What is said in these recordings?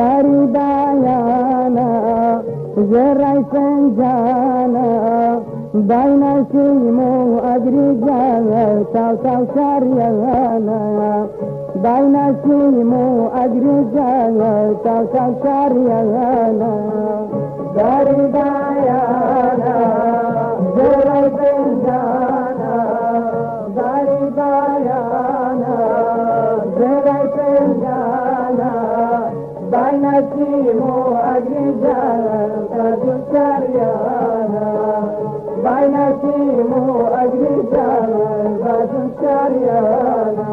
داری بیانا زرعی فنجانا بین سیم و اگریجان تاو تاو شریانا بین سیم و اگریجان تاو تاو شریانا داری بیانا زرعی فنجانا داری بیانا زرعی فنجانا بین سیم و اگریجان تاو شریانا بین سیم و اگریجان تاو شریانا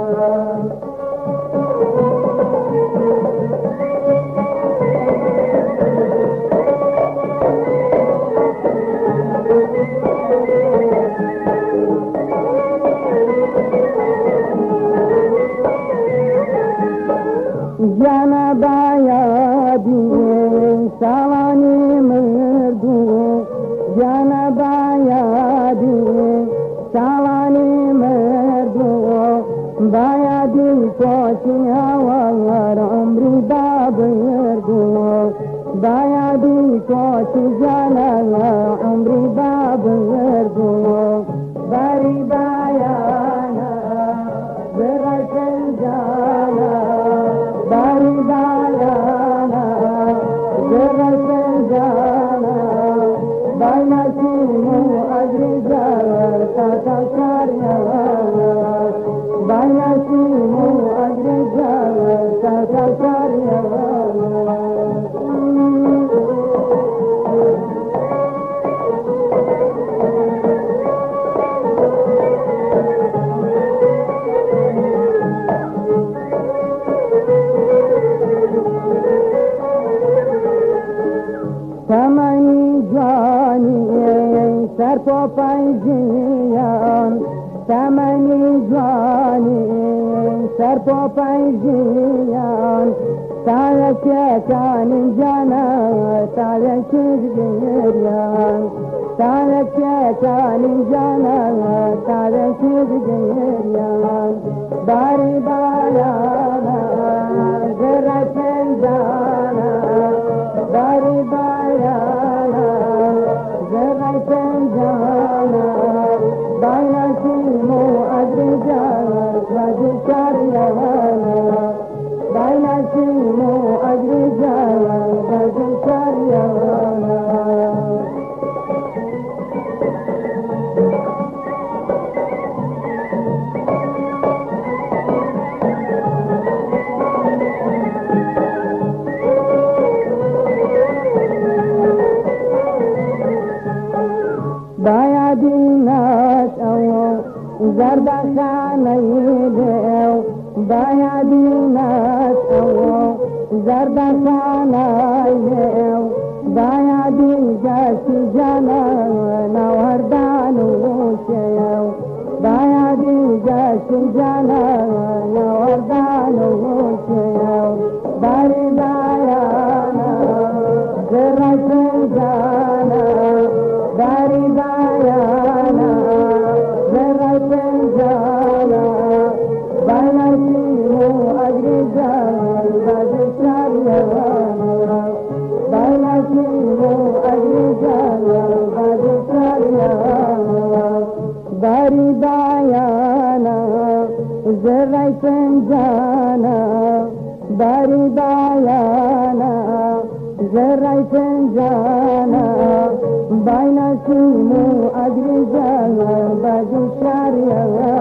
جانا بایادی سوانی مردو جانا بایادی سوانی مردو بایادی کوشی هوار عمری بابردو بایادی کوشی جانا عمری بابردو باری بایانا برکن جانا باری بیانا زرعی جانا بین سیم و اگریجان تاو شریانا بین سیم و اگریجان تاو شریانا سمنی جانی سر پا پنجیان سمنی جانی سر پا پنجیان تالک کانی جانا تالک گریان تالک کانی جانا تالک گریان باری بالانا زرعی فنجانا باری بیانا زرعی فنجانا بین سیم و اگریجان تاو شریانا بین سیم و اگریجان تاو شریانا بایادینات او زرد خانه دیو بایادینات او زرد خانه دیو بایادی جاسی جانا نوردان و شیو بایادی جاسی جانا نوردان و شیو باری بیانا زرعی فنجانا باری بیانا زرعی فنجانا بین سیم و اگریجان تاو شریانا بین سیم و اگریجان تاو شریانا باری بیانا زرعی فنجانا باری بیانا زرعی فنجانا بین سیم و اگریجان تاو شریانا